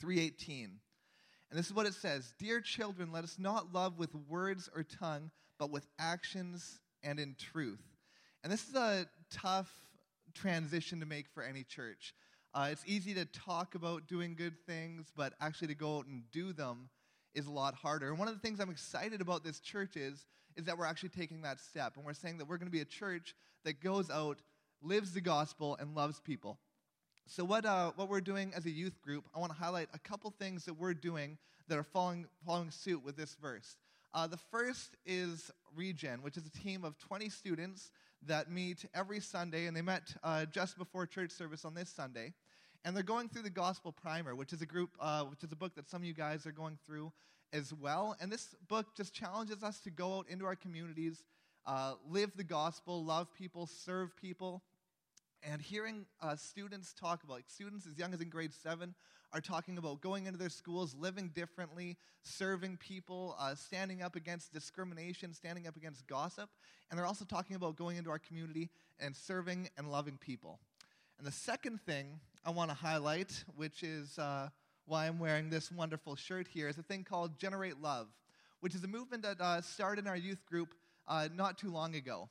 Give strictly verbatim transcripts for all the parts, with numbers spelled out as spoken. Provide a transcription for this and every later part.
three eighteen. And this is what it says: "Dear children, let us not love with words or tongue, but with actions and in truth." And this is a tough transition to make for any church. Uh, it's easy to talk about doing good things, but actually to go out and do them is a lot harder. And one of the things I'm excited about this church is, is that we're actually taking that step. And we're saying that we're going to be a church that goes out, lives the gospel, and loves people. So what uh, what we're doing as a youth group, I want to highlight a couple things that we're doing that are following, following suit with this verse. Uh, the first is Regen, which is a team of twenty students that meet every Sunday, and they met uh, just before church service on this Sunday. And they're going through the Gospel Primer, which is a group, uh, which is a book that some of you guys are going through as well. And this book just challenges us to go out into our communities, uh, live the gospel, love people, serve people. And hearing uh, students talk about, like students as young as in grade seven, are talking about going into their schools, living differently, serving people, uh, standing up against discrimination, standing up against gossip. And they're also talking about going into our community and serving and loving people. And the second thing I want to highlight, which is uh, why I'm wearing this wonderful shirt here, is a thing called Generate Love, which is a movement that uh, started in our youth group uh, not too long ago.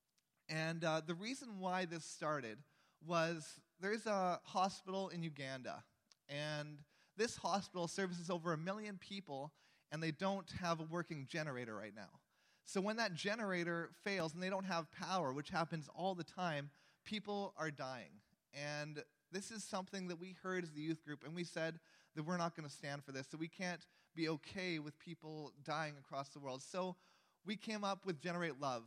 And uh, the reason why this started was there's a hospital in Uganda, and this hospital services over a million people, and they don't have a working generator right now. So when that generator fails and they don't have power, which happens all the time, people are dying. And this is something that we heard as the youth group, and we said that we're not going to stand for this, so we can't be okay with people dying across the world. So we came up with Generate Love,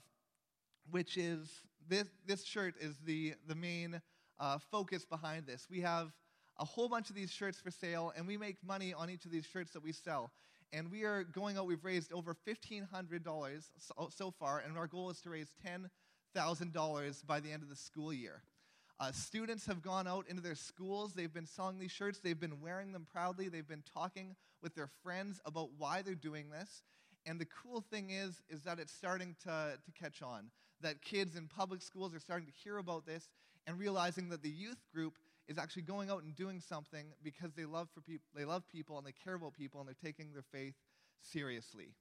which is, this this shirt is the, the main uh, focus behind this. We have a whole bunch of these shirts for sale, and we make money on each of these shirts that we sell. And we are going out, we've raised over fifteen hundred dollars so, so far, and our goal is to raise ten thousand dollars by the end of the school year. Uh, students have gone out into their schools, they've been selling these shirts, they've been wearing them proudly, they've been talking with their friends about why they're doing this. And the cool thing is, is that it's starting to, to catch on, that kids in public schools are starting to hear about this and realizing that the youth group is actually going out and doing something because they love for peop- they love people and they care about people and they're taking their faith seriously.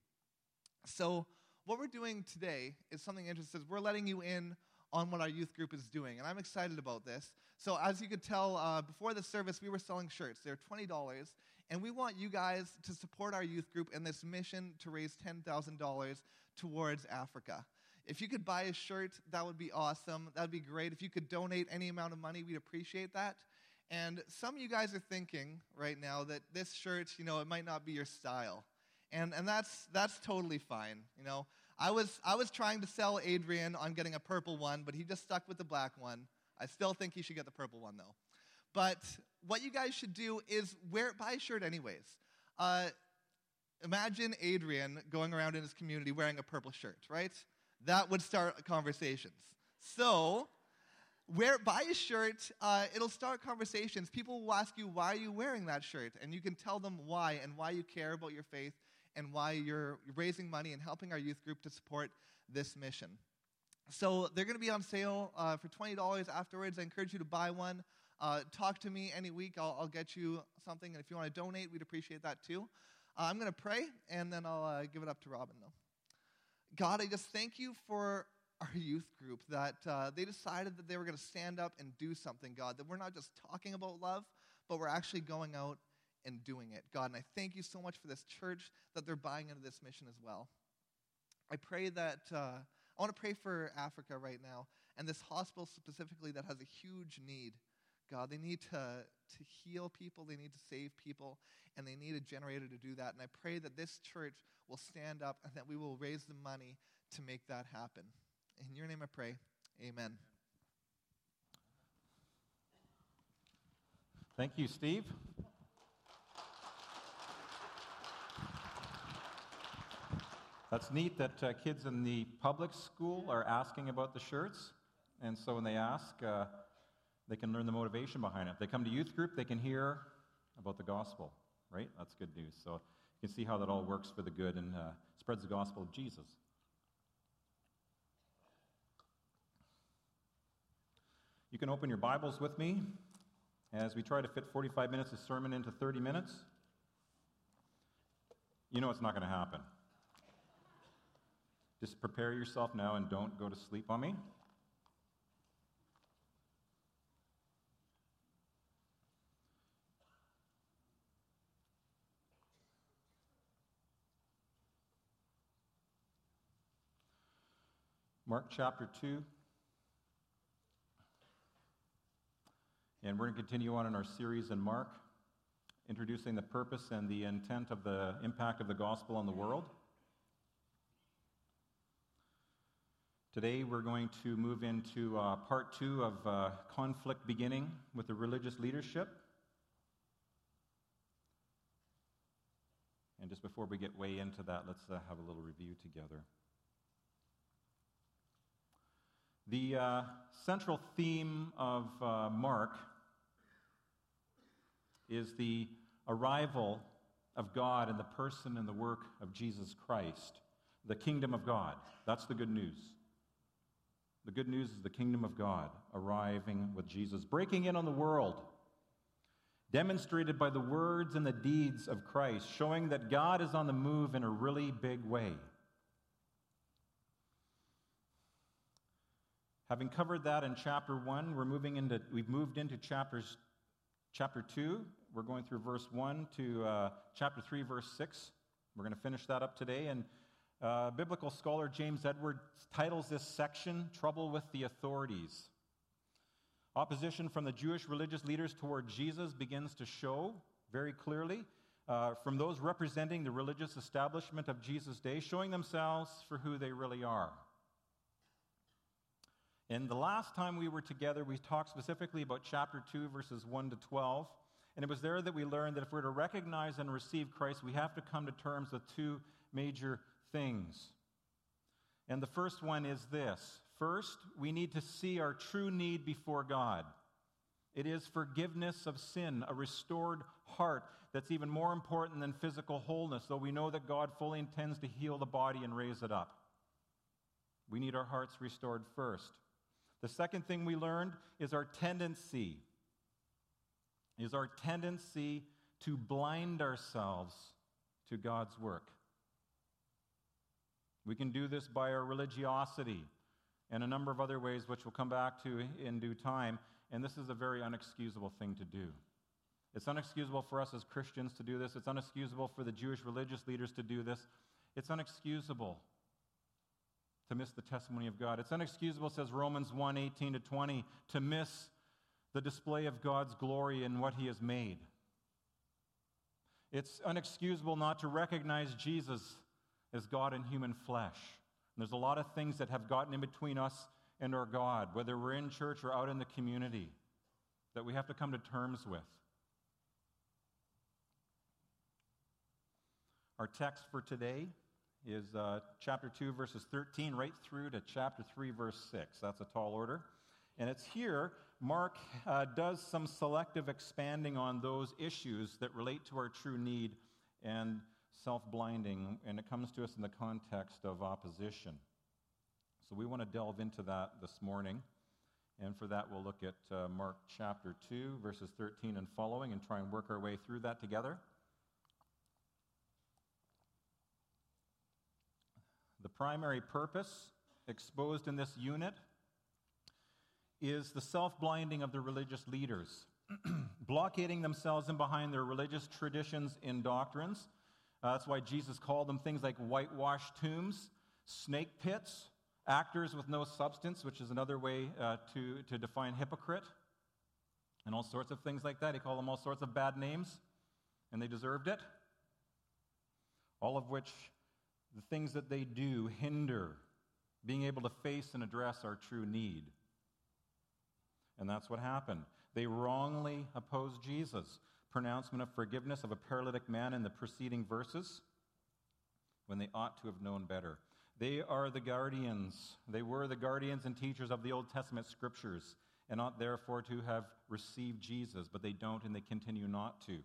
So what we're doing today is something interesting. We're letting you in on what our youth group is doing, and I'm excited about this. So as you could tell, uh, before the service, we were selling shirts. They're twenty dollars, and we want you guys to support our youth group in this mission to raise ten thousand dollars towards Africa. If you could buy a shirt, that would be awesome. That would be great. If you could donate any amount of money, we'd appreciate that. And some of you guys are thinking right now that this shirt, you know, it might not be your style. And and that's that's totally fine, you know. I was I was trying to sell Adrian on getting a purple one, but he just stuck with the black one. I still think he should get the purple one, though. But what you guys should do is wear buy a shirt anyways. Uh, imagine Adrian going around in his community wearing a purple shirt, right? That would start conversations. So wear buy a shirt. Uh, it'll start conversations. People will ask you, why are you wearing that shirt? And you can tell them why and why you care about your faith and why you're raising money and helping our youth group to support this mission. So they're going to be on sale uh, for twenty dollars afterwards. I encourage you to buy one. Uh, talk to me any week. I'll, I'll get you something. And if you want to donate, we'd appreciate that too. Uh, I'm going to pray, and then I'll uh, give it up to Robin, though. God, I just thank you for our youth group, that uh, they decided that they were going to stand up and do something, God, that we're not just talking about love, but we're actually going out and doing it, God. And I thank you so much for this church, that they're buying into this mission as well. I pray that, uh, I want to pray for Africa right now, and this hospital specifically that has a huge need. God, they need to, to heal people, they need to save people, and they need a generator to do that. And I pray that this church will stand up and that we will raise the money to make that happen. In your name I pray, amen. Thank you, Steve. That's neat that uh, kids in the public school are asking about the shirts. And so when they ask, uh, they can learn the motivation behind it. They come to youth group, they can hear about the gospel, right? That's good news. So you can see how that all works for the good and uh, spreads the gospel of Jesus. You can open your Bibles with me as we try to fit forty-five minutes of sermon into thirty minutes, you know it's not going to happen. Just prepare yourself now and don't go to sleep on me. Mark chapter two. And we're going to continue on in our series in Mark, introducing the purpose and the intent of the impact of the gospel on the world. Today we're going to move into uh, part two of uh, conflict beginning with the religious leadership. And just before we get way into that, let's uh, have a little review together. The uh, central theme of uh, Mark is the arrival of God in the person and the work of Jesus Christ, the kingdom of God. That's the good news. The good news is the kingdom of God arriving with Jesus, breaking in on the world, demonstrated by the words and the deeds of Christ, showing that God is on the move in a really big way. Having covered that in chapter one, we're moving into, we've moved into chapters, chapter two. We're going through verse one to uh, chapter three, verse six. We're going to finish that up today. And uh, biblical scholar James Edwards titles this section, Trouble with the Authorities. Opposition from the Jewish religious leaders toward Jesus begins to show very clearly uh, from those representing the religious establishment of Jesus' day, showing themselves for who they really are. And the last time we were together, we talked specifically about chapter two, verses one to twelve. And it was there that we learned that if we're to recognize and receive Christ, we have to come to terms with two major things. And the first one is this. First, we need to see our true need before God. It is forgiveness of sin, a restored heart that's even more important than physical wholeness, though we know that God fully intends to heal the body and raise it up. We need our hearts restored first. The second thing we learned is our tendency, is our tendency to blind ourselves to God's work. We can do this by our religiosity and a number of other ways which we'll come back to in due time, and this is a very unexcusable thing to do. It's unexcusable for us as Christians to do this. It's unexcusable for the Jewish religious leaders to do this. It's unexcusable to miss the testimony of God. It's unexcusable, says Romans one, eighteen to twenty, to miss the display of God's glory in what he has made. It's unexcusable not to recognize Jesus as God in human flesh. And there's a lot of things that have gotten in between us and our God, whether we're in church or out in the community, that we have to come to terms with. Our text for today is uh, chapter two, verses thirteen, right through to chapter three, verse six. That's a tall order. And it's here, Mark uh, does some selective expanding on those issues that relate to our true need and self-blinding, and it comes to us in the context of opposition. So we want to delve into that this morning. And for that, we'll look at uh, Mark chapter two, verses thirteen and following, and try and work our way through that together. The primary purpose exposed in this unit is the self-blinding of the religious leaders, blockading themselves in behind their religious traditions and doctrines. Uh, that's why Jesus called them things like whitewashed tombs, snake pits, actors with no substance, which is another way uh, to, to define hypocrite, and all sorts of things like that. He called them all sorts of bad names, and they deserved it. All of which, the things that they do hinder being able to face and address our true need. And that's what happened. They wrongly opposed Jesus' pronouncement of forgiveness of a paralytic man in the preceding verses when they ought to have known better. They are the guardians. They were the guardians and teachers of the Old Testament scriptures and ought therefore to have received Jesus, but they don't and they continue not to.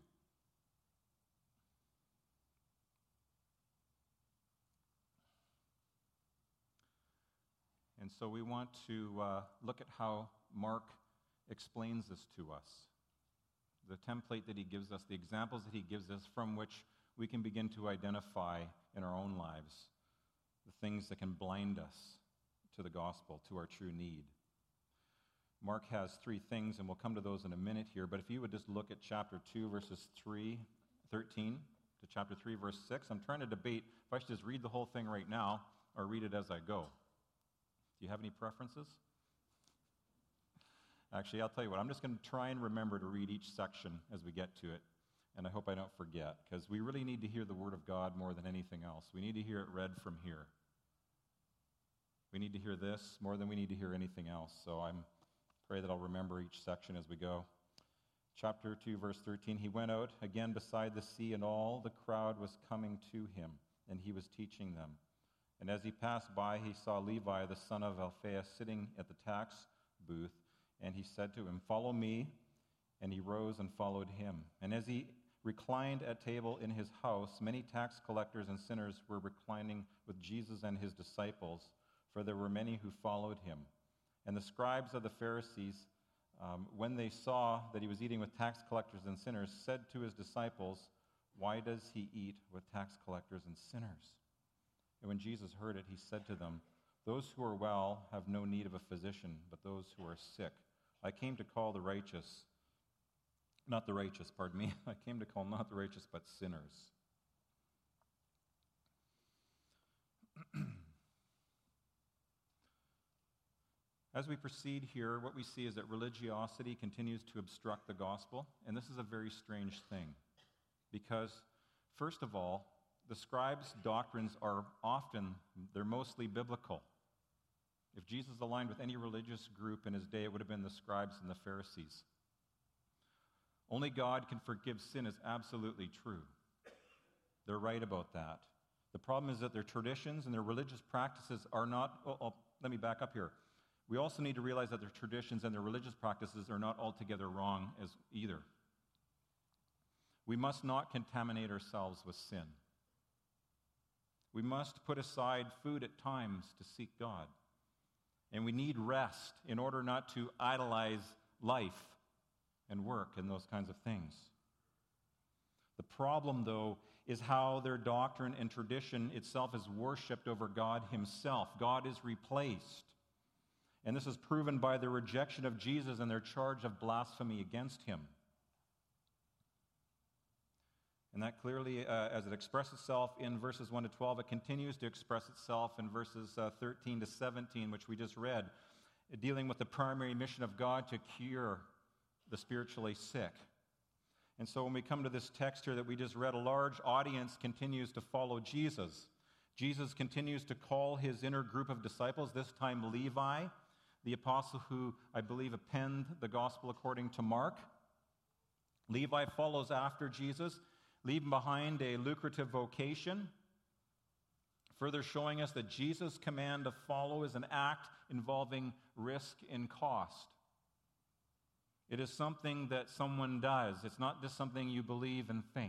And so we want to uh, look at how Mark explains this to us. the template that he gives us, the examples that he gives us from which we can begin to identify in our own lives the things that can blind us to the gospel, to our true need. Mark has three things, and we'll come to those in a minute here, but if you would just look at chapter two, verses three, thirteen to chapter three, verse six. I'm trying to debate if I should just read the whole thing right now or read it as I go. Do you have any preferences? Actually, I'll tell you what, I'm just going to try and remember to read each section as we get to it, and I hope I don't forget, because we really need to hear the Word of God more than anything else. We need to hear it read from here. We need to hear this more than we need to hear anything else, so I pray that I'll remember each section as we go. Chapter two, verse thirteen, he went out again beside the sea, and all the crowd was coming to him, and he was teaching them. And as he passed by, he saw Levi, the son of Alphaeus, sitting at the tax booth, and he said to him, "Follow me." And he rose and followed him. And as he reclined at table in his house, many tax collectors and sinners were reclining with Jesus and his disciples, for there were many who followed him. And the scribes of the Pharisees, um, when they saw that he was eating with tax collectors and sinners, said to his disciples, "Why does he eat with tax collectors and sinners?" And when Jesus heard it, he said to them, "Those who are well have no need of a physician, but those who are sick. I came to call the righteous, not the righteous, pardon me. I came to call not the righteous, but sinners." As we proceed here, what we see is that religiosity continues to obstruct the gospel, and this is a very strange thing, because, first of all, the scribes' doctrines are often, they're mostly biblical. If Jesus aligned with any religious group in his day, it would have been the scribes and the Pharisees. Only God can forgive sin is absolutely true. They're right about that. The problem is that their traditions and their religious practices are not, oh, oh, let me back up here. We also need to realize that their traditions and their religious practices are not altogether wrong as either. We must not contaminate ourselves with sin. We must put aside food at times to seek God. And we need rest in order not to idolize life and work and those kinds of things. The problem, though, is how their doctrine and tradition itself is worshipped over God himself. God is replaced. And this is proven by their rejection of Jesus and their charge of blasphemy against him. And that clearly, uh, as it expresses itself in verses one to twelve, it continues to express itself in verses uh, thirteen to seventeen, which we just read, dealing with the primary mission of God to cure the spiritually sick. And so when we come to this text here that we just read, a large audience continues to follow Jesus. Jesus continues to call his inner group of disciples, this time Levi, the apostle who, I believe, penned the gospel according to Mark. Levi follows after Jesus, leaving behind a lucrative vocation, further showing us that Jesus' command to follow is an act involving risk and cost. It is something that someone does. It's not just something you believe and think.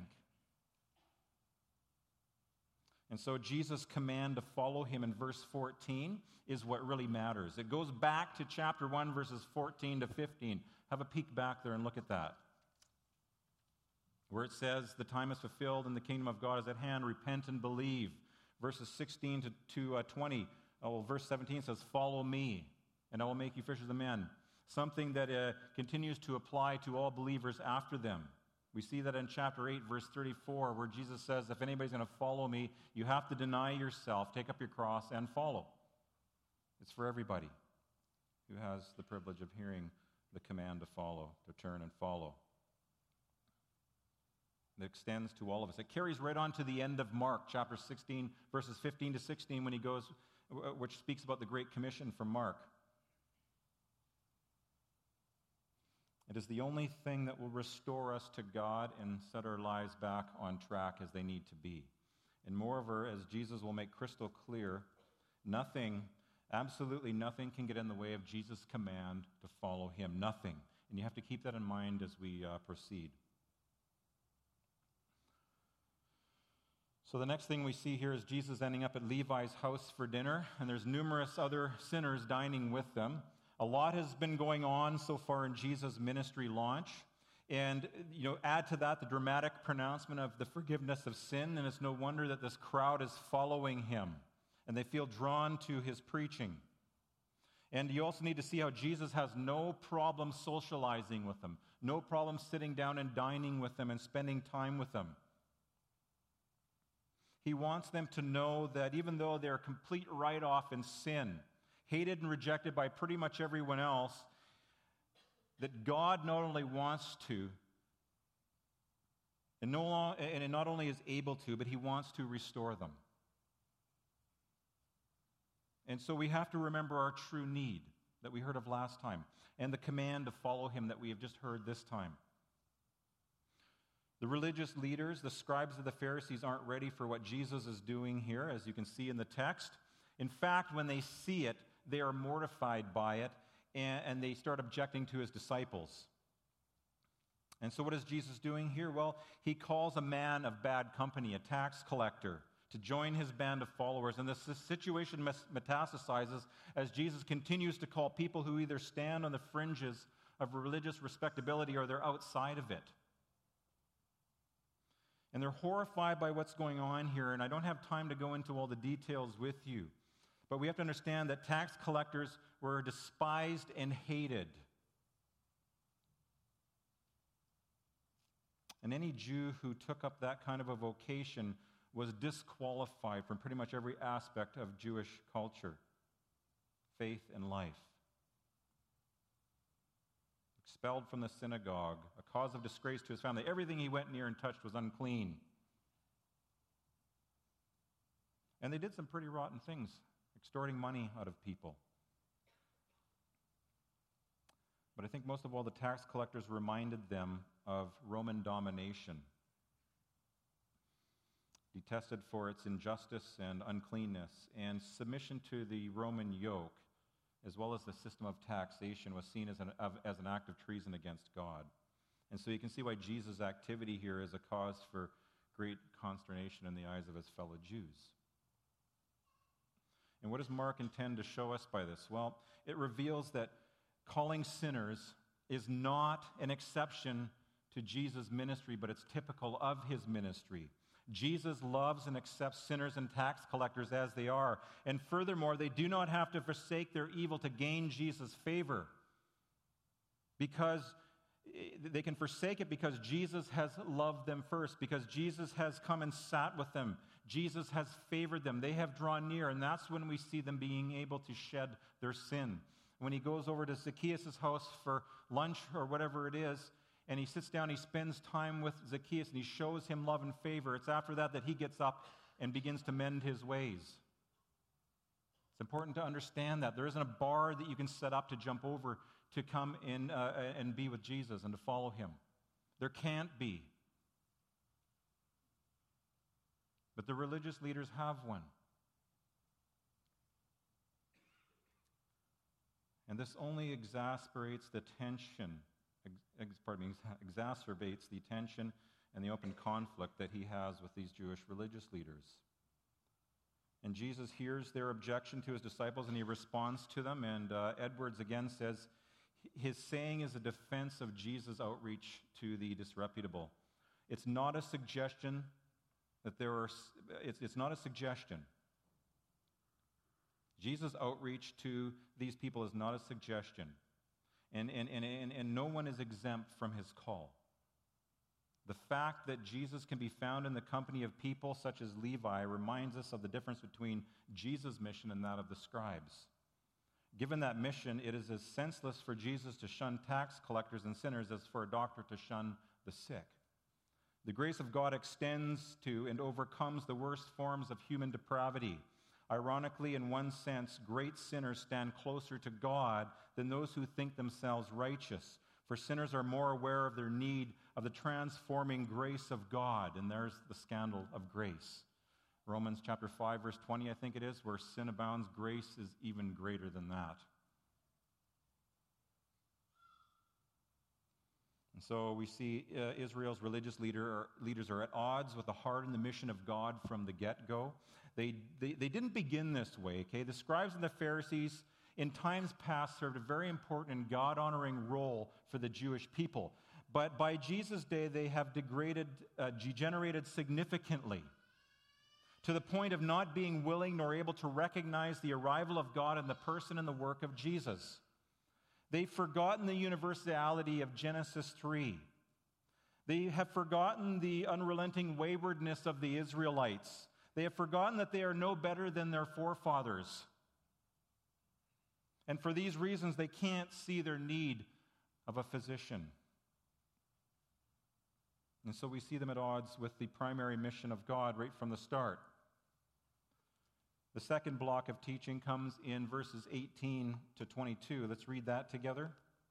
And so Jesus' command to follow him in verse fourteen is what really matters. It goes back to chapter one, verses fourteen to fifteen. Have a peek back there and look at that, where it says, "The time is fulfilled and the kingdom of God is at hand. Repent and believe." Verses sixteen to, to uh, twenty. Oh, well, verse seventeen says, "Follow me, and I will make you fishers of men." Something that uh, continues to apply to all believers after them. We see that in chapter eight, verse thirty-four, where Jesus says, if anybody's going to follow me, you have to deny yourself, take up your cross, and follow. It's for everybody who has the privilege of hearing the command to follow, to turn and follow. It extends to all of us. It carries right on to the end of Mark, chapter sixteen, verses fifteen to sixteen, when he goes, which speaks about the Great Commission from Mark. It is the only thing that will restore us to God and set our lives back on track as they need to be. And moreover, as Jesus will make crystal clear, nothing, absolutely nothing can get in the way of Jesus' command to follow him. Nothing. And you have to keep that in mind as we uh, proceed. So the next thing we see here is Jesus ending up at Levi's house for dinner, and there's numerous other sinners dining with them. A lot has been going on so far in Jesus' ministry launch, And, you know, add to that the dramatic pronouncement of the forgiveness of sin, and it's no wonder that this crowd is following him, and they feel drawn to his preaching. And you also need to see how Jesus has no problem socializing with them, no problem sitting down and dining with them and spending time with them. He wants them to know that even though they're a complete write-off in sin, hated and rejected by pretty much everyone else, that God not only wants to, and, no long, and not only is able to, but he wants to restore them. And so we have to remember our true need that we heard of last time, and the command to follow him that we have just heard this time. The religious leaders, the scribes of the Pharisees, aren't ready for what Jesus is doing here, as you can see in the text. In fact, when they see it, they are mortified by it, and, and they start objecting to his disciples. And so what is Jesus doing here? Well, he calls a man of bad company, a tax collector, to join his band of followers. And this, this situation metastasizes as Jesus continues to call people who either stand on the fringes of religious respectability or they're outside of it. And they're horrified by what's going on here, and I don't have time to go into all the details with you. But we have to understand that tax collectors were despised and hated. And any Jew who took up that kind of a vocation was disqualified from pretty much every aspect of Jewish culture, faith, and life. Expelled from the synagogue, a cause of disgrace to his family. Everything he went near and touched was unclean. And they did some pretty rotten things, extorting money out of people. But I think most of all, the tax collectors reminded them of Roman domination, detested for its injustice and uncleanness, and submission to the Roman yoke, as well as the system of taxation, was seen as an, as an act of treason against God. And so you can see why Jesus' activity here is a cause for great consternation in the eyes of his fellow Jews. And what does Mark intend to show us by this? Well, it reveals that calling sinners is not an exception to Jesus' ministry, but it's typical of his ministry. Jesus loves and accepts sinners and tax collectors as they are. And furthermore, they do not have to forsake their evil to gain Jesus' favor. Because they can forsake it because Jesus has loved them first, because Jesus has come and sat with them. Jesus has favored them. They have drawn near, and that's when we see them being able to shed their sin. When he goes over to Zacchaeus' house for lunch or whatever it is, and he sits down, he spends time with Zacchaeus, and he shows him love and favor. It's after that that he gets up and begins to mend his ways. It's important to understand that. There isn't a bar that you can set up to jump over to come in uh, and be with Jesus and to follow him. There can't be. But the religious leaders have one. And this only exasperates the tension, ex, pardon me, exacerbates the tension and the open conflict that he has with these Jewish religious leaders. And Jesus hears their objection to his disciples, and he responds to them. And uh, Edwards again says, his saying is a defense of Jesus' outreach to the disreputable. It's not a suggestion that there are, it's, it's not a suggestion. Jesus' outreach to these people is not a suggestion. And, and, and, and, and no one is exempt from his call. The fact that Jesus can be found in the company of people such as Levi reminds us of the difference between Jesus' mission and that of the scribes. Given that mission, it is as senseless for Jesus to shun tax collectors and sinners as for a doctor to shun the sick. The grace of God extends to and overcomes the worst forms of human depravity. Ironically, in one sense, great sinners stand closer to God than those who think themselves righteous. For sinners are more aware of their need of the transforming grace of God. And there's the scandal of grace. Romans chapter five, verse twenty, I think it is, where sin abounds, grace is even greater than that. And so we see uh, Israel's religious leader, or leaders are at odds with the heart and the mission of God from the get-go. They, they, they didn't begin this way, okay? The scribes and the Pharisees in times past served a very important and God-honoring role for the Jewish people. But by Jesus' day, they have degraded, uh, degenerated significantly to the point of not being willing nor able to recognize the arrival of God in the person and the work of Jesus. They've forgotten the universality of Genesis three. They have forgotten the unrelenting waywardness of the Israelites. They have forgotten that they are no better than their forefathers. And for these reasons, they can't see their need of a physician. And so we see them at odds with the primary mission of God right from the start. The second block of teaching comes in verses eighteen to twenty-two. Let's read that together.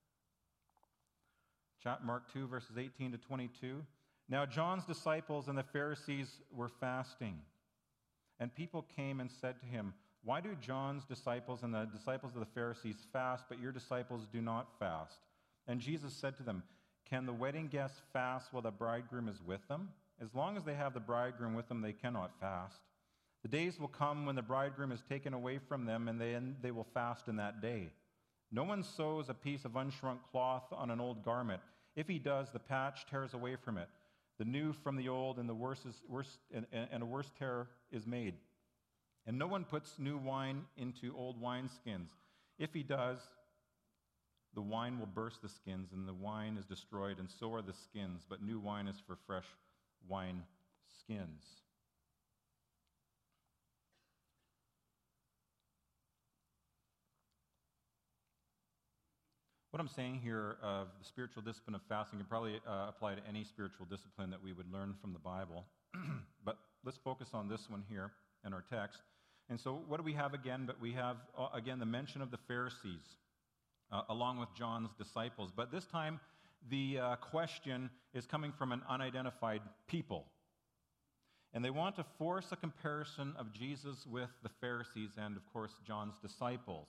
Mark two, verses eighteen to twenty-two. Now John's disciples and the Pharisees were fasting, and people came and said to him, "Why do John's disciples and the disciples of the Pharisees fast, but your disciples do not fast?" And Jesus said to them, "Can the wedding guests fast while the bridegroom is with them? As long as they have the bridegroom with them, they cannot fast. The days will come when the bridegroom is taken away from them, and then they will fast in that day. No one sews a piece of unshrunk cloth on an old garment. If he does, the patch tears away from it, the new from the old, and the worse is worse, and, and a worse tear is made. And no one puts new wine into old wineskins. If he does, the wine will burst the skins, and the wine is destroyed, and so are the skins. But new wine is for fresh wine skins." What I'm saying here of the spiritual discipline of fasting can probably uh, apply to any spiritual discipline that we would learn from the Bible. But let's focus on this one here in our text. And so what do we have again? But we have, uh, again, the mention of the Pharisees, uh, along with John's disciples. But this time, the uh, question is coming from an unidentified people. And they want to force a comparison of Jesus with the Pharisees and, of course, John's disciples.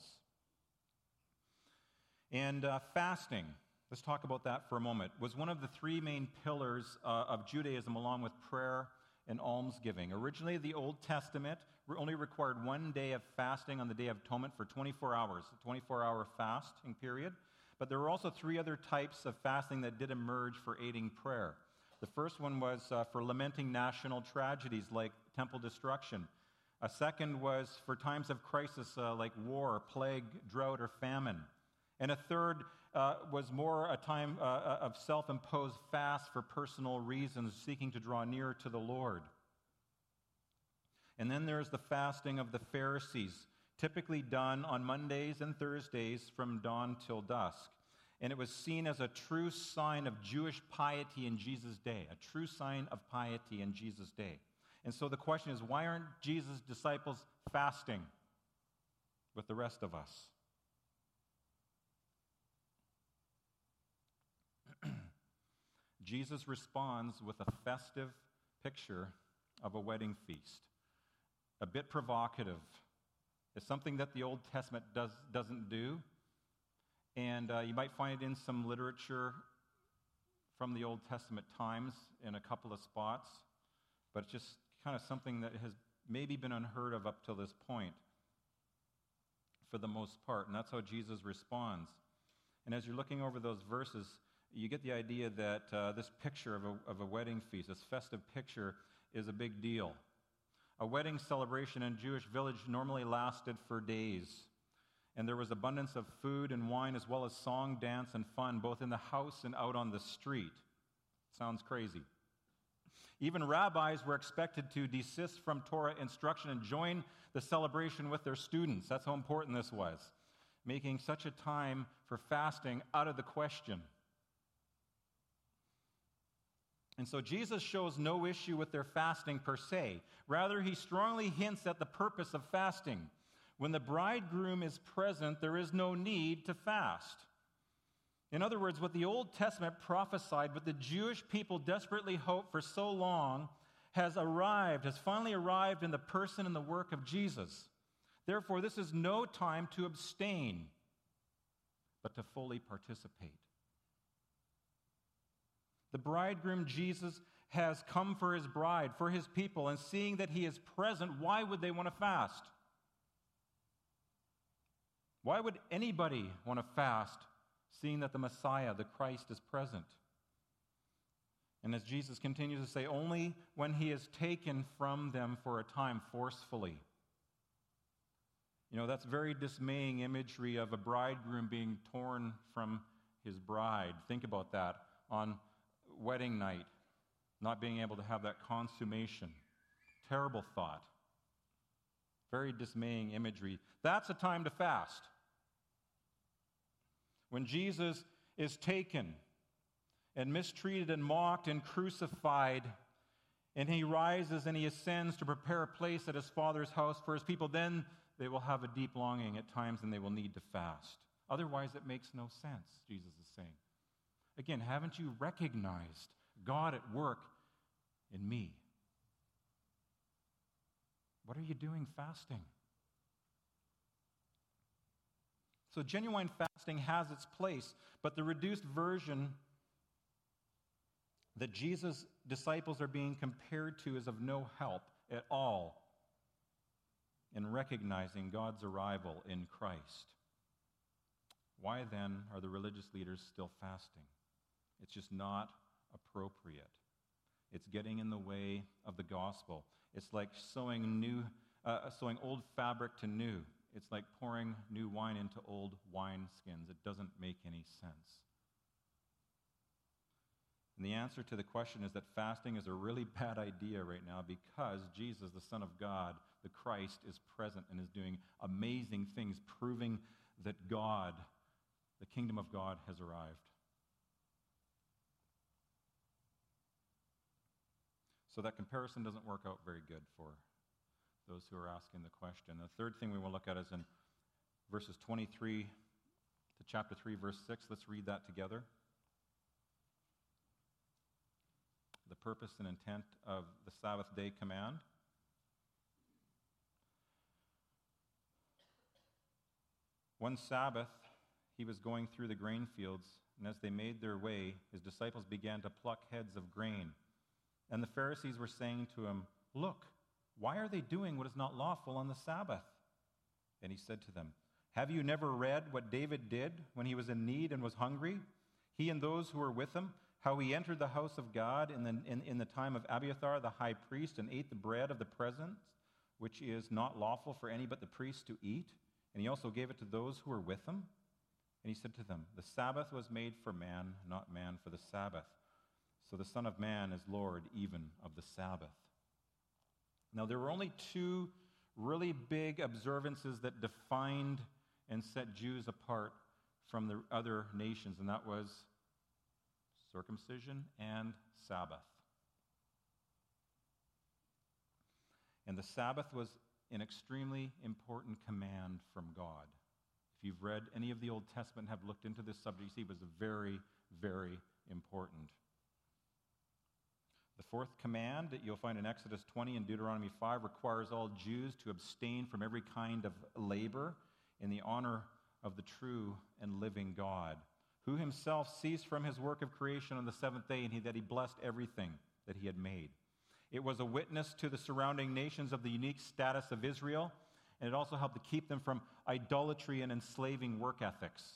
And uh, fasting, let's talk about that for a moment, was one of the three main pillars uh, of Judaism, along with prayer and almsgiving. Originally, the Old Testament only required one day of fasting on the Day of Atonement for twenty-four hours, a twenty-four hour fasting period. But there were also three other types of fasting that did emerge for aiding prayer. The first one was uh, for lamenting national tragedies like temple destruction. A second was for times of crisis uh, like war, plague, drought, or famine. And a third uh, was more a time uh, of self-imposed fast for personal reasons, seeking to draw nearer to the Lord. And then there's the fasting of the Pharisees, typically done on Mondays and Thursdays from dawn till dusk. And it was seen as a true sign of Jewish piety in Jesus' day, a true sign of piety in Jesus' day. And so the question is, why aren't Jesus' disciples fasting with the rest of us? Jesus responds with a festive picture of a wedding feast. A bit provocative. It's something that the Old Testament does, doesn't do. And uh, you might find it in some literature from the Old Testament times in a couple of spots. But it's just kind of something that has maybe been unheard of up till this point for the most part. And that's how Jesus responds. And as you're looking over those verses, you get the idea that uh, this picture of a, of a wedding feast, this festive picture, is a big deal. A wedding celebration in a Jewish village normally lasted for days. And there was abundance of food and wine, as well as song, dance, and fun, both in the house and out on the street. Sounds crazy. Even rabbis were expected to desist from Torah instruction and join the celebration with their students. That's how important this was, making such a time for fasting out of the question. And so Jesus shows no issue with their fasting per se. Rather, he strongly hints at the purpose of fasting. When the bridegroom is present, there is no need to fast. In other words, what the Old Testament prophesied, what the Jewish people desperately hoped for so long, has arrived, has finally arrived in the person and the work of Jesus. Therefore, this is no time to abstain, but to fully participate. The bridegroom, Jesus, has come for his bride, for his people, and seeing that he is present, why would they want to fast? Why would anybody want to fast, seeing that the Messiah, the Christ, is present? And as Jesus continues to say, only when he is taken from them for a time forcefully. You know, that's very dismaying imagery of a bridegroom being torn from his bride. Think about that on wedding night, not being able to have that consummation. Terrible thought. Very dismaying imagery. That's a time to fast. When Jesus is taken and mistreated and mocked and crucified, and he rises and he ascends to prepare a place at his Father's house for his people, then they will have a deep longing at times and they will need to fast. Otherwise, it makes no sense, Jesus is saying. Again, haven't you recognized God at work in me? What are you doing fasting? So genuine fasting has its place, but the reduced version that Jesus' disciples are being compared to is of no help at all in recognizing God's arrival in Christ. Why then are the religious leaders still fasting? It's just not appropriate. It's getting in the way of the gospel. It's like sewing new, uh, sewing old fabric to new. It's like pouring new wine into old wineskins. It doesn't make any sense. And the answer to the question is that fasting is a really bad idea right now because Jesus, the Son of God, the Christ, is present and is doing amazing things, proving that God, the kingdom of God, has arrived. So that comparison doesn't work out very good for those who are asking the question. The third thing we will look at is in verses twenty-three to chapter three, verse six. Let's read that together. The purpose and intent of the Sabbath day command. One Sabbath, he was going through the grain fields, and as they made their way, his disciples began to pluck heads of grain. And the Pharisees were saying to him, "Look, why are they doing what is not lawful on the Sabbath?" And he said to them, "Have you never read what David did when he was in need and was hungry? He and those who were with him, how he entered the house of God in the, in, in the time of Abiathar the high priest and ate the bread of the presence, which is not lawful for any but the priest to eat. And he also gave it to those who were with him." And he said to them, "The Sabbath was made for man, not man for the Sabbath. So the Son of Man is Lord even of the Sabbath." Now there were only two really big observances that defined and set Jews apart from the other nations, and that was circumcision and Sabbath. And the Sabbath was an extremely important command from God. If you've read any of the Old Testament and have looked into this subject, you see it was very, very important. The fourth command that you'll find in Exodus twenty and Deuteronomy five requires all Jews to abstain from every kind of labor in the honor of the true and living God, who himself ceased from his work of creation on the seventh day, and he, that he blessed everything that he had made. It was a witness to the surrounding nations of the unique status of Israel, and it also helped to keep them from idolatry and enslaving work ethics.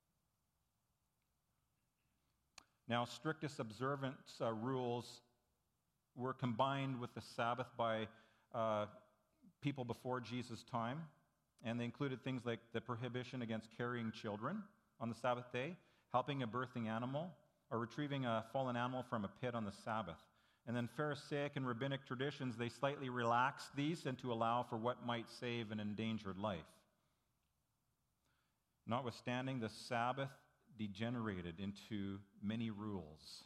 Now, strictest observance uh, rules were combined with the Sabbath by uh, people before Jesus' time, and they included things like the prohibition against carrying children on the Sabbath day, helping a birthing animal, or retrieving a fallen animal from a pit on the Sabbath. And then Pharisaic and rabbinic traditions, they slightly relaxed these and to allow for what might save an endangered life. Notwithstanding, the Sabbath degenerated into many rules.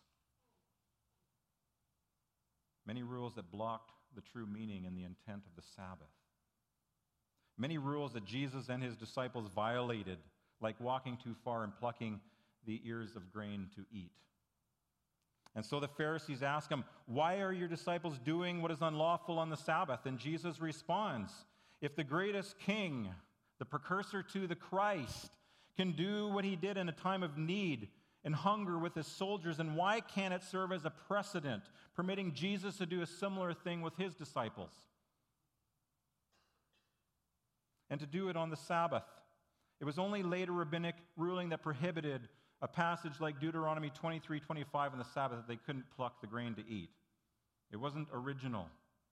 Many rules that blocked the true meaning and the intent of the Sabbath. Many rules that Jesus and his disciples violated, like walking too far and plucking the ears of grain to eat. And so the Pharisees ask him, "Why are your disciples doing what is unlawful on the Sabbath?" And Jesus responds, "If the greatest king, the precursor to the Christ, can do what he did in a time of need and hunger with his soldiers, and why can't it serve as a precedent, permitting Jesus to do a similar thing with his disciples? And to do it on the Sabbath. It was only later rabbinic ruling that prohibited a passage like Deuteronomy twenty-three twenty-five on the Sabbath that they couldn't pluck the grain to eat. It wasn't original.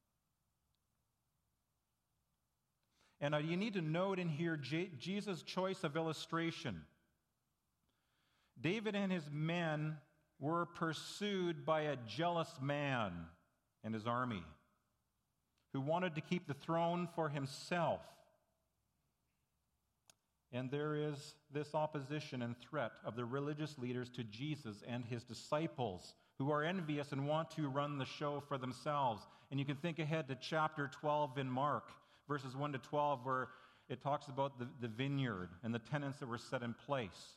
And uh, you need to note in here J- Jesus' choice of illustration. David and his men were pursued by a jealous man and his army who wanted to keep the throne for himself. And there is this opposition and threat of the religious leaders to Jesus and his disciples who are envious and want to run the show for themselves. And you can think ahead to chapter twelve in Mark, verses one to twelve, where it talks about the, the vineyard and the tenants that were set in place.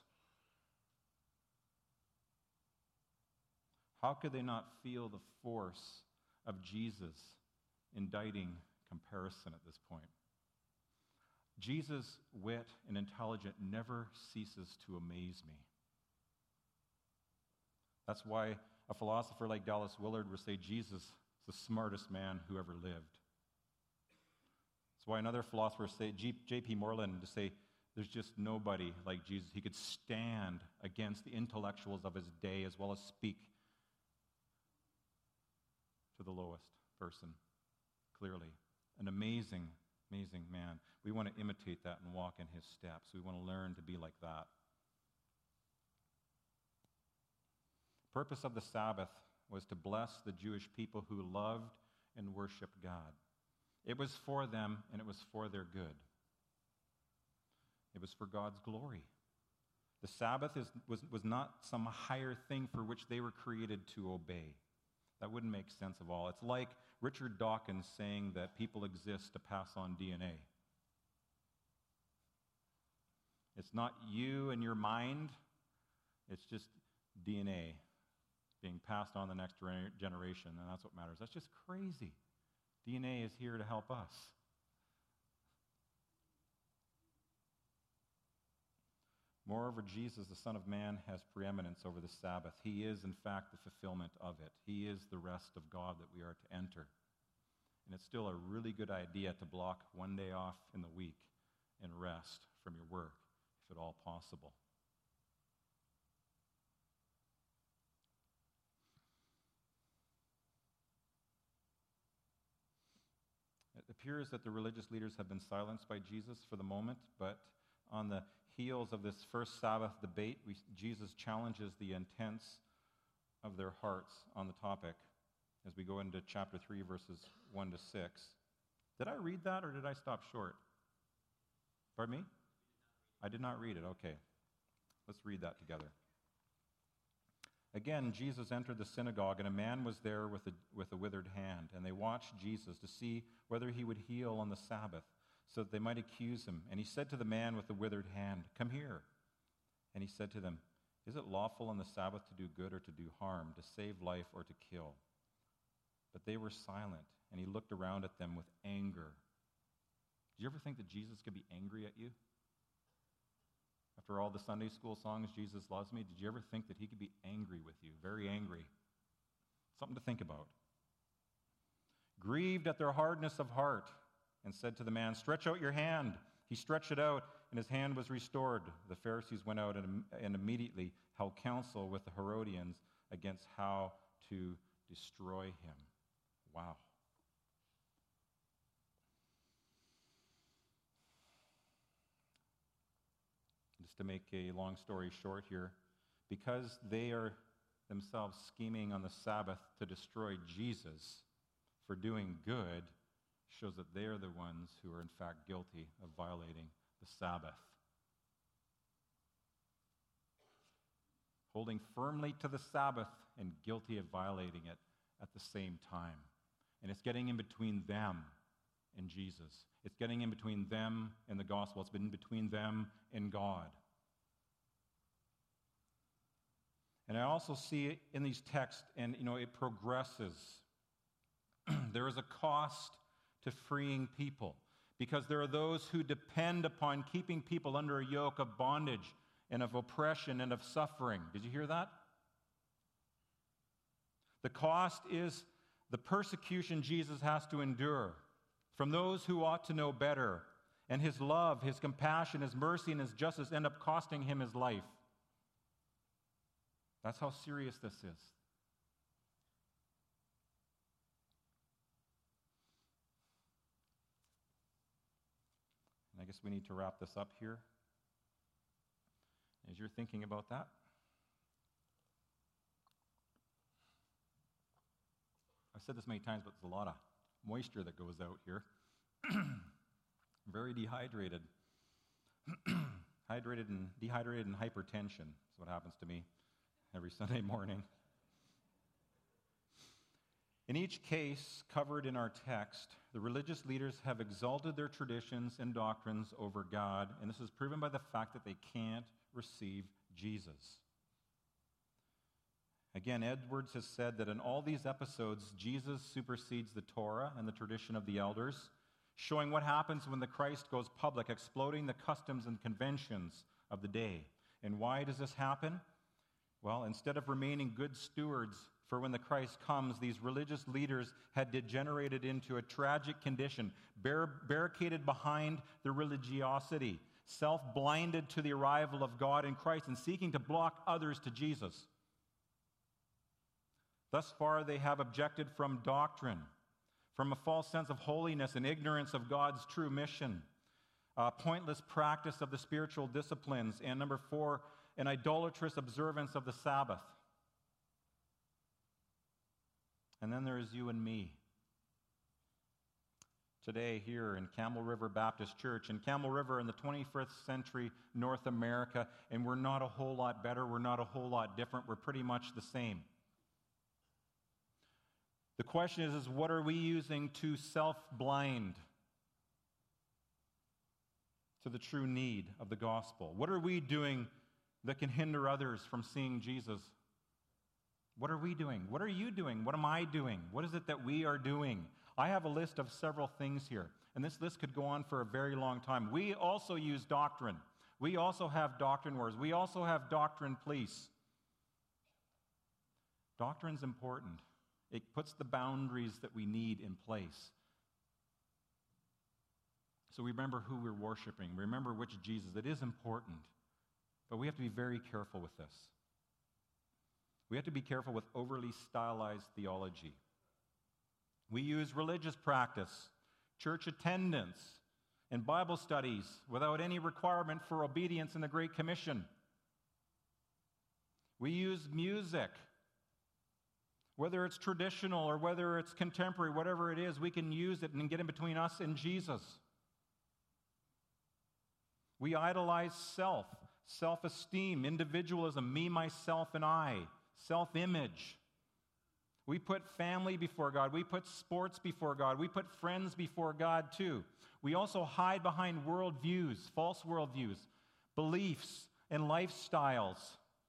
How could they not feel the force of Jesus indicting comparison at this point? Jesus' wit and intelligence never ceases to amaze me. That's why a philosopher like Dallas Willard would say Jesus is the smartest man who ever lived. That's why another philosopher, say J P Moreland, to say there's just nobody like Jesus. He could stand against the intellectuals of his day as well as speak to the lowest person clearly. An amazing, amazing man. We want to imitate that and walk in his steps. We want to learn to be like that. Purpose of the Sabbath was to bless the Jewish people who loved and worshiped God. It was for them, and it was for their good. It was for God's glory. The Sabbath is, was, was not some higher thing for which they were created to obey. That wouldn't make sense of all. It's like Richard Dawkins saying that people exist to pass on D N A. It's not you and your mind. It's just D N A being passed on to the next generation, and that's what matters. That's just crazy. D N A is here to help us. Moreover, Jesus, the Son of Man, has preeminence over the Sabbath. He is, in fact, the fulfillment of it. He is the rest of God that we are to enter. And it's still a really good idea to block one day off in the week and rest from your work, if at all possible. It appears that the religious leaders have been silenced by Jesus for the moment, but on the heels of this first Sabbath debate, we, Jesus challenges the intents of their hearts on the topic as we go into chapter three, verses one to six. Did I read that, or did I stop short? Pardon me? I did not read it. Okay. Let's read that together. Again, Jesus entered the synagogue, and a man was there with a, with a withered hand. And they watched Jesus to see whether he would heal on the Sabbath, so that they might accuse him. And he said to the man with the withered hand, "Come here." And he said to them, "Is it lawful on the Sabbath to do good or to do harm, to save life or to kill?" But they were silent, and he looked around at them with anger. Did you ever think that Jesus could be angry at you? After all the Sunday school songs, "Jesus Loves Me," did you ever think that he could be angry with you? Very angry. Something to think about. Grieved at their hardness of heart, and said to the man, "Stretch out your hand." He stretched it out, and his hand was restored. The Pharisees went out and, and immediately held counsel with the Herodians against how to destroy him. Wow. Just to make a long story short here, because they are themselves scheming on the Sabbath to destroy Jesus for doing good, shows that they are the ones who are in fact guilty of violating the Sabbath. Holding firmly to the Sabbath and guilty of violating it at the same time. And it's getting in between them and Jesus. It's getting in between them and the gospel. It's been between them and God. And I also see in these texts, and you know, it progresses. There is a cost to freeing people, because there are those who depend upon keeping people under a yoke of bondage and of oppression and of suffering. Did you hear that? The cost is the persecution Jesus has to endure from those who ought to know better, and his love, his compassion, his mercy, and his justice end up costing him his life. That's how serious this is. And I guess we need to wrap this up here. As you're thinking about that, I've said this many times, but there's a lot of moisture that goes out here. Very dehydrated. Hydrated and dehydrated and hypertension is what happens to me every Sunday morning. In each case covered in our text, the religious leaders have exalted their traditions and doctrines over God, and this is proven by the fact that they can't receive Jesus. Again, Edwards has said that in all these episodes, Jesus supersedes the Torah and the tradition of the elders, showing what happens when the Christ goes public, exploding the customs and conventions of the day. And why does this happen? Well, instead of remaining good stewards for when the Christ comes, these religious leaders had degenerated into a tragic condition, bar- barricaded behind their religiosity, self-blinded to the arrival of God in Christ, and seeking to block others to Jesus. Thus far, they have objected from doctrine, from a false sense of holiness and ignorance of God's true mission, a pointless practice of the spiritual disciplines, and number four, an idolatrous observance of the Sabbath. And then there is you and me. Today here in Camel River Baptist Church, in Camel River in the twenty-first century North America, and we're not a whole lot better, we're not a whole lot different, we're pretty much the same. The question is, is what are we using to self-blind to the true need of the gospel? What are we doing that can hinder others from seeing Jesus? What are we doing? What are you doing? What am I doing? What is it that we are doing? I have a list of several things here, and this list could go on for a very long time. We also use doctrine. We also have doctrine wars. We also have doctrine police. Doctrine's important. It puts the boundaries that we need in place. So we remember who we're worshiping. Remember which Jesus. It is important. But we have to be very careful with this. We have to be careful with overly stylized theology. We use religious practice, church attendance, and Bible studies without any requirement for obedience in the Great Commission. We use music. Whether it's traditional or whether it's contemporary, whatever it is, we can use it and get in between us and Jesus. We idolize self, self-esteem, individualism, me, myself, and I, self-image. We put family before God. We put sports before God. We put friends before God too. We also hide behind worldviews, false worldviews, beliefs, and lifestyles.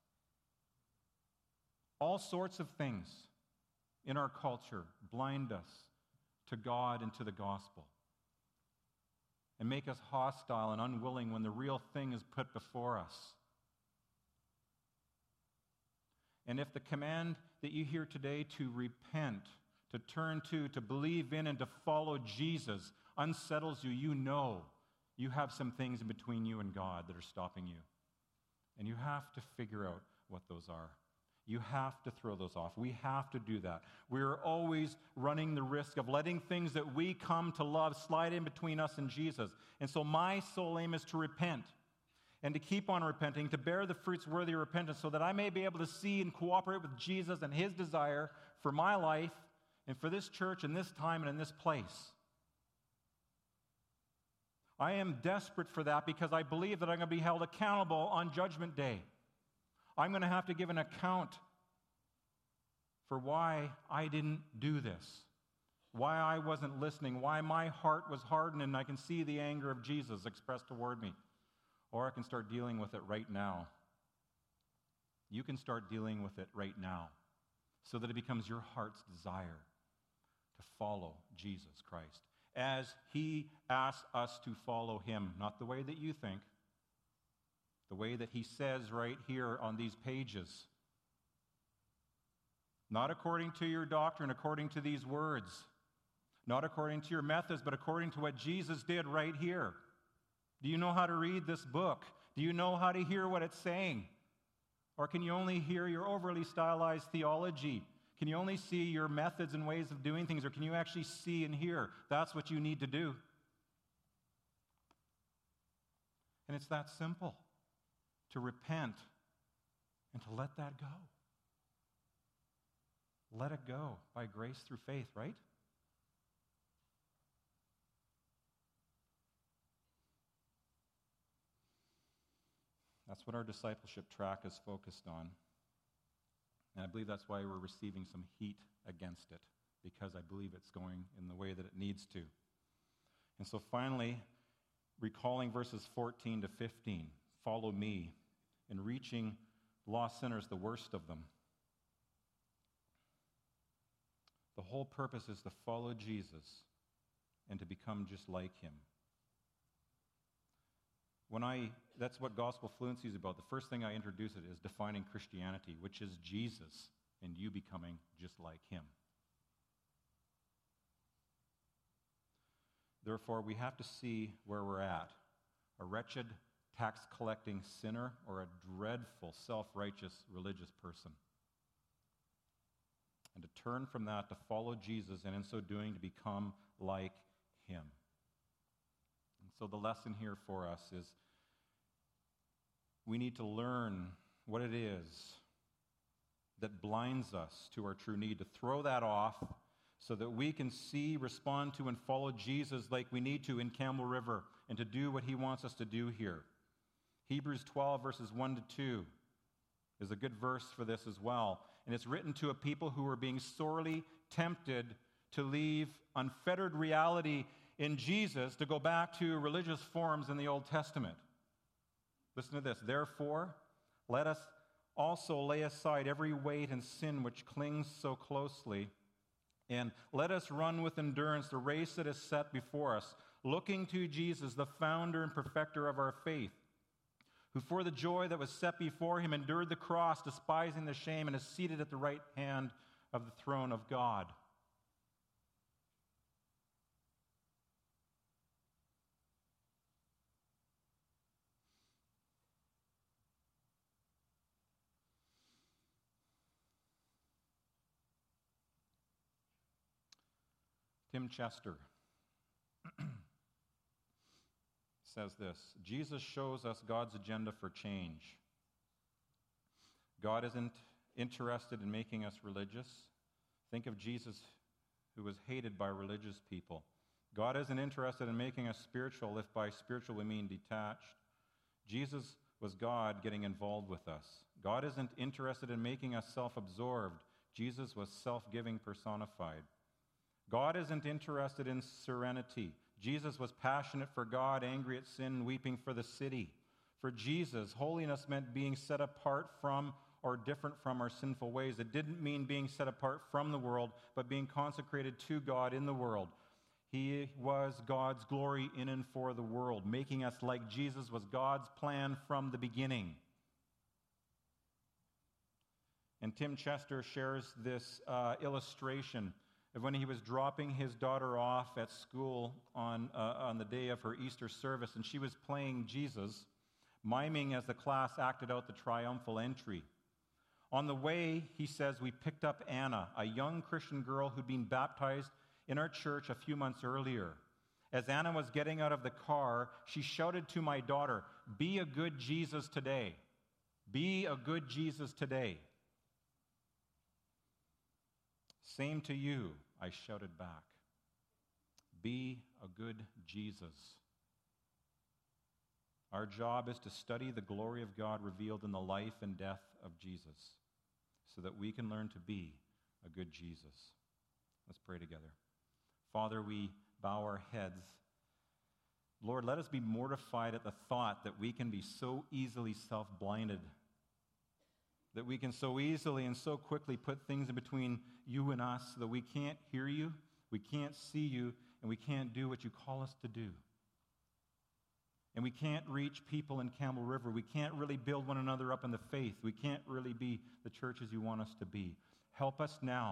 All sorts of things in our culture blind us to God and to the gospel and make us hostile and unwilling when the real thing is put before us. And if the command that you hear today to repent, to turn to, to believe in, and to follow Jesus unsettles you, you know you have some things in between you and God that are stopping you. And you have to figure out what those are. You have to throw those off. We have to do that. We're always running the risk of letting things that we come to love slide in between us and Jesus. And so my sole aim is to repent and to keep on repenting, to bear the fruits worthy of repentance so that I may be able to see and cooperate with Jesus and his desire for my life and for this church in this time and in this place. I am desperate for that because I believe that I'm going to be held accountable on Judgment Day. I'm going to have to give an account for why I didn't do this, why I wasn't listening, why my heart was hardened and I can see the anger of Jesus expressed toward me. Or I can start dealing with it right now. You can start dealing with it right now so that it becomes your heart's desire to follow Jesus Christ as he asks us to follow him, not the way that you think, the way that he says right here on these pages. Not according to your doctrine, according to these words. Not according to your methods, but according to what Jesus did right here. Do you know how to read this book? Do you know how to hear what it's saying? Or can you only hear your overly stylized theology? Can you only see your methods and ways of doing things? Or can you actually see and hear? That's what you need to do. And it's that simple, to repent and to let that go. Let it go by grace through faith, right? That's what our discipleship track is focused on. And I believe that's why we're receiving some heat against it, because I believe it's going in the way that it needs to. And so finally, recalling verses fourteen to fifteen, follow me in reaching lost sinners, the worst of them. The whole purpose is to follow Jesus and to become just like him. When I, that's what gospel fluency is about. The first thing I introduce it is defining Christianity, which is Jesus and you becoming just like him. Therefore, we have to see where we're at. A wretched, tax-collecting sinner or a dreadful, self-righteous religious person. And to turn from that to follow Jesus, and in so doing to become like him. And so the lesson here for us is we need to learn what it is that blinds us to our true need, to throw that off so that we can see, respond to, and follow Jesus like we need to in Campbell River, and to do what he wants us to do here. Hebrews twelve, verses one to two is a good verse for this as well. And it's written to a people who are being sorely tempted to leave unfettered reality in Jesus to go back to religious forms in the Old Testament. Listen to this. Therefore, let us also lay aside every weight and sin which clings so closely, and let us run with endurance the race that is set before us, looking to Jesus, the founder and perfecter of our faith, who for the joy that was set before him endured the cross, despising the shame, and is seated at the right hand of the throne of God. Tim Chester says this: Jesus shows us God's agenda for change. God isn't interested in making us religious. Think of Jesus, who was hated by religious people. God isn't interested in making us spiritual, if by spiritual we mean detached. Jesus was God getting involved with us. God isn't interested in making us self-absorbed. Jesus was self-giving personified. God isn't interested in serenity. Jesus was passionate for God, angry at sin, weeping for the city. For Jesus, holiness meant being set apart from or different from our sinful ways. It didn't mean being set apart from the world, but being consecrated to God in the world. He was God's glory in and for the world. Making us like Jesus was God's plan from the beginning. And Tim Chester shares this uh, illustration of when he was dropping his daughter off at school on, uh, on the day of her Easter service, and she was playing Jesus, miming as the class acted out the triumphal entry. On the way, he says, we picked up Anna, a young Christian girl who'd been baptized in our church a few months earlier. As Anna was getting out of the car, she shouted to my daughter, "Be a good Jesus today. Be a good Jesus today." "Same to you," I shouted back. "Be a good Jesus." Our job is to study the glory of God revealed in the life and death of Jesus, so that we can learn to be a good Jesus. Let's pray together. Father, we bow our heads. Lord, let us be mortified at the thought that we can be so easily self-blinded, that we can so easily and so quickly put things in between you and us so that we can't hear you, we can't see you, and we can't do what you call us to do. And we can't reach people in Campbell River. We can't really build one another up in the faith. We can't really be the churches you want us to be. Help us now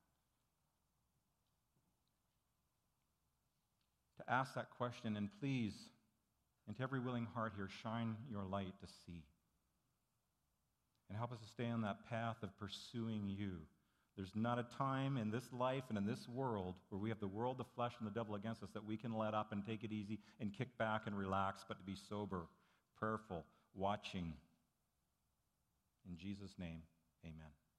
to ask that question, and please, into every willing heart here, shine your light to see. and help us to stay on that path of pursuing you. There's not a time in this life and in this world where we have the world, the flesh, and the devil against us that we can let up and take it easy and kick back and relax, but to be sober, prayerful, watching. In Jesus' name, amen.